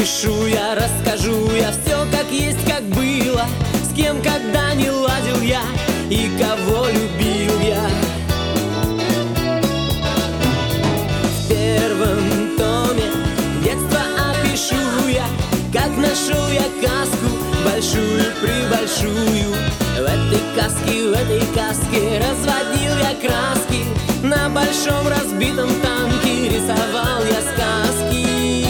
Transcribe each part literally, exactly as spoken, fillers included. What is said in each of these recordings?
Напишу я, расскажу я все как есть, как было, с кем когда не ладил я и кого любил я. В первом томе детства опишу я, как нашел я каску большую-пребольшую. В этой каске, в этой каске разводил я краски, на большом разбитом танке рисовал я сказки.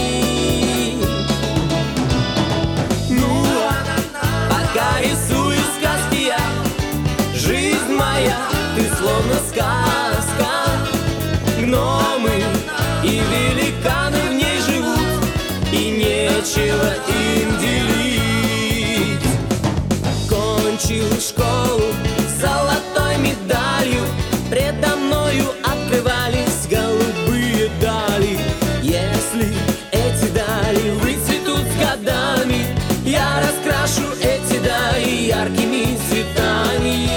Ну, пока рисую сказки я, жизнь моя, ты словно сказка. Гномы и великаны в ней живут, и нечего им делить. Кончил школу с золотой медалью, предо мною открывались голубые дали. Если эти дали выцветут с годами, я раскрашу эти дали яркими цветами.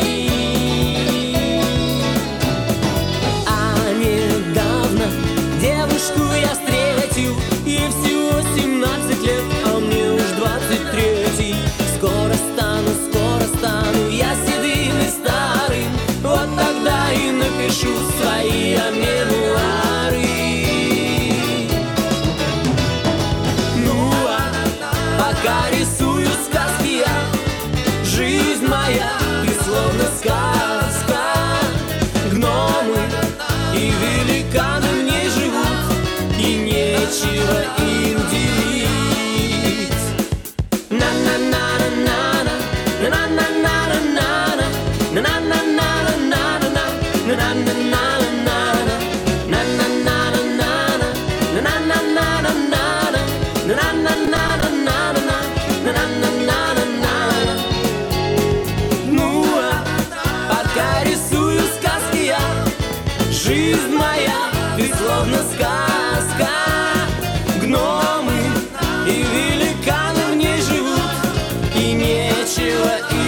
А недавно девушку я встретил, ей всего семнадцать лет, а мне уж двадцать третий. Скоро стану, скоро стану я седым и старым, вот тогда и напишу свои я мемуары. Ну а пока рисую сказки я, жизнь моя, ты словно сказка. Гномы и великаны в ней живут, и нечего им делить. На-на-на-на-на-на, на-на-на-на-на-на, на-на-на-на-на-на, на-на-на-на-на, на-на-на-на-на, на-на-на-на-на, на-на-на-на-на, на-на-на-на-на. Ну а пока рисую сказки я, жизнь моя, ты словно сказка. Гномы и великаны в ней живут, и нечего им